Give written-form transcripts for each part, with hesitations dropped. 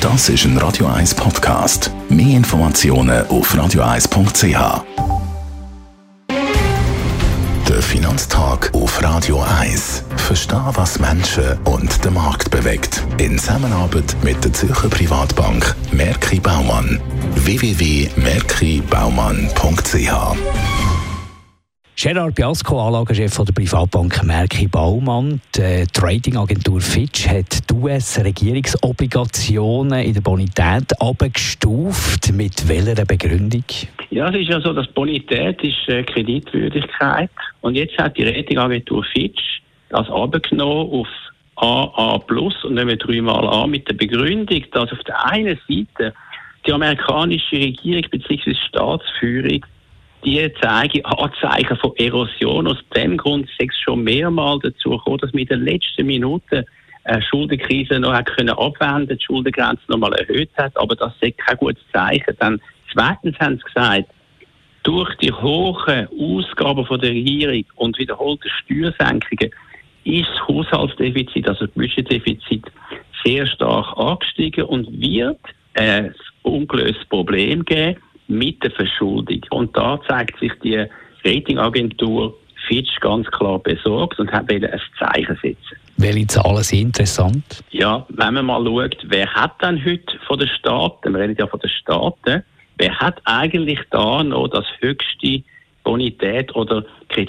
Das ist ein Radio 1 Podcast. Mehr Informationen auf radio1.ch. Der Finanztag auf Radio 1. Verstehen, was Menschen und den Markt bewegt. In Zusammenarbeit mit der Zürcher Privatbank Merki Baumann. www.merkibaumann.ch. Gerard Biasco, Anlagechef der Privatbank Merki Baumann. Die Ratingagentur Fitch hat die US-Regierungsobligationen in der Bonität abgestuft. Mit welcher Begründung? Ja, es ist ja so, dass Bonität ist Kreditwürdigkeit. Und jetzt hat die Ratingagentur Fitch das abgenommen auf AA+ und nicht mehr 3-mal A mit der Begründung, dass auf der einen Seite die amerikanische Regierung bzw. Staatsführung die zeigen Anzeichen von Erosion. Aus dem Grund ist es schon mehrmals dazu gekommen, dass wir in den letzten Minuten eine Schuldenkrise noch abwenden, die Schuldengrenze noch mal erhöht hat. Aber das ist kein gutes Zeichen. Dann zweitens haben sie gesagt, durch die hohen Ausgaben von der Regierung und wiederholte Steuersenkungen ist das Haushaltsdefizit, also das Budgetdefizit, sehr stark angestiegen und wird ein ungelöstes Problem geben mit der Verschuldung. Und da zeigt sich die Ratingagentur Fitch ganz klar besorgt und hat ein Zeichen setzen. Welche Zahlen sind interessant? Ja, wenn man mal schaut, wer hat denn heute von den Staaten, wir reden ja von den Staaten, wer hat eigentlich da noch das höchste Bonität- oder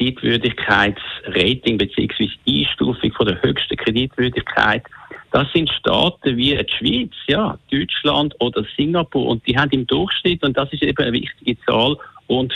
Kreditwürdigkeitsrating bzw. Einstufung von der höchsten Kreditwürdigkeit? Das sind Staaten wie die Schweiz, ja, Deutschland oder Singapur. Und die haben im Durchschnitt, und das ist eben eine wichtige Zahl, rund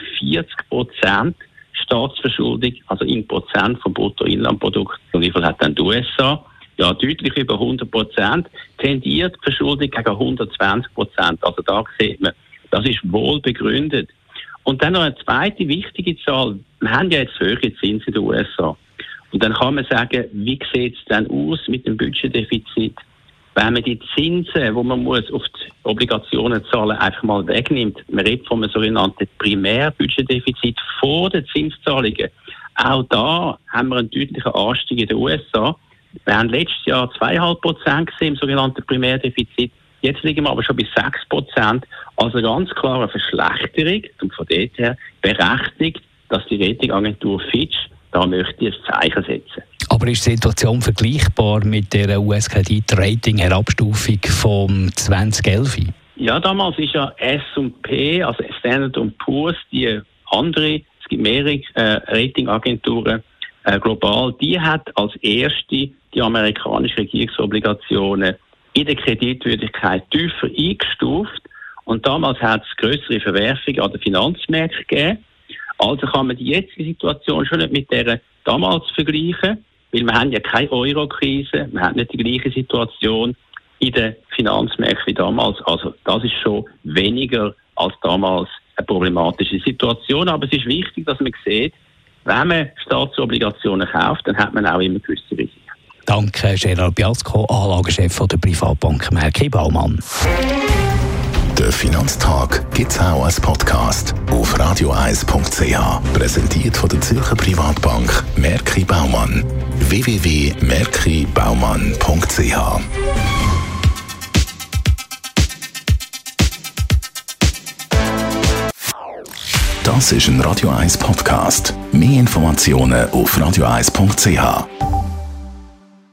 40% Staatsverschuldung, also in Prozent vom Bruttoinlandprodukt. Und wie viel hat dann die USA? Ja, deutlich über 100%. Tendiert die Verschuldung gegen 120%. Also da sieht man, das ist wohl begründet. Und dann noch eine zweite wichtige Zahl. Wir haben ja jetzt höhere Zinsen in den USA. Und dann kann man sagen, wie sieht es denn aus mit dem Budgetdefizit? Wenn man die Zinsen, die man muss auf die Obligationen zahlen, einfach mal wegnimmt, man redet von einem sogenannten Primärbudgetdefizit vor den Zinszahlungen. Auch da haben wir einen deutlichen Anstieg in den USA. Wir haben letztes Jahr 2,5% gesehen im sogenannten Primärdefizit. Jetzt liegen wir aber schon bei 6%. Also ganz klar eine Verschlechterung und von dort her berechtigt, dass die Ratingagentur Fitch da möchte ich ein Zeichen setzen. Aber ist die Situation vergleichbar mit der US-Kredit-Rating-Herabstufung vom 2011? Ja, damals ist ja S&P, also Standard & Poor's, die andere, es gibt mehrere Ratingagenturen global, die hat als erste die amerikanischen Regierungsobligationen in der Kreditwürdigkeit tiefer eingestuft. Und damals hat es grössere Verwerfungen an den Finanzmärkten gegeben. Also kann man die jetzige Situation schon nicht mit der damals vergleichen, weil wir haben ja keine Euro-Krise, wir haben nicht die gleiche Situation in den Finanzmärkten wie damals. Also das ist schon weniger als damals eine problematische Situation. Aber es ist wichtig, dass man sieht, wenn man Staatsobligationen kauft, dann hat man auch immer gewisse Risiken. Danke, Gerard Biasco, Anlagechef der Privatbank Merki Baumann. Der Finanztag gibt es auch als Podcast auf radio1.ch. Präsentiert von der Zürcher Privatbank Merki Baumann. www.merkibaumann.ch. Das ist ein Radio 1 Podcast. Mehr Informationen auf radio1.ch.